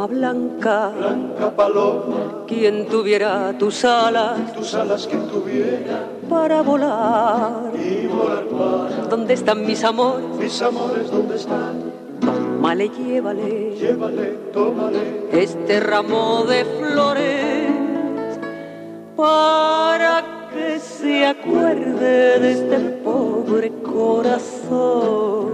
blanca, blanca paloma, quien tuviera tus alas que tuviera para volar. y volar para. ¿Dónde están mis amores? Mis amores, ¿dónde están? Tómale, llévale, Llévale, tómale, este ramo de flores para que se acuerde de este pobre corazón.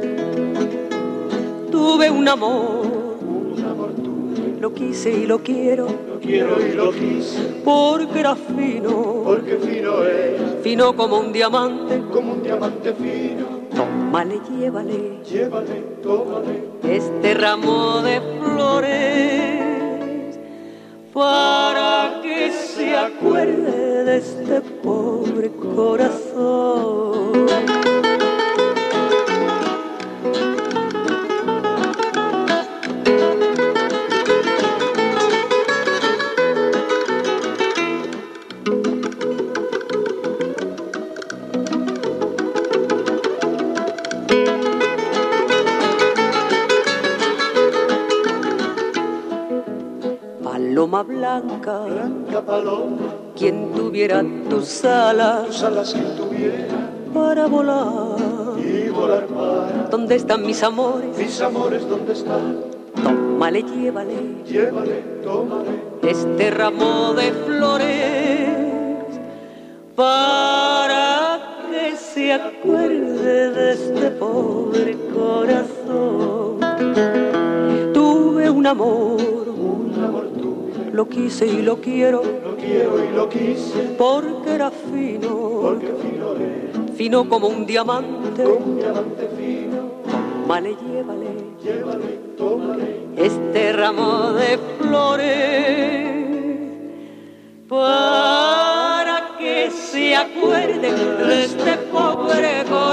Tuve un amor tuyo, lo quise y lo quiero, lo quiero y lo quise, porque era fino, porque fino es, fino como un diamante. como un diamante fino. Tómale, llévale, Llévale, tómale, este ramo de flores para que se acuerde de este pobre corazón. Paloma blanca, blanca paloma, quien tuviera tus alas que tuviera para volar. y volar para. ¿Dónde están mis amores? Mis amores, ¿dónde están? Tómale, llévale, Llévale, tómale, este ramo de flores para que se acuerde de este pobre corazón. Tuve un amor tuyo, lo quise y lo quiero, lo quiero y lo quise, porque era fino, porque fino es, fino como un diamante. como un diamante fino. Tómale, llévale, Llévale, tómale, este ramo de flores para que se acuerde de este pobre corazón.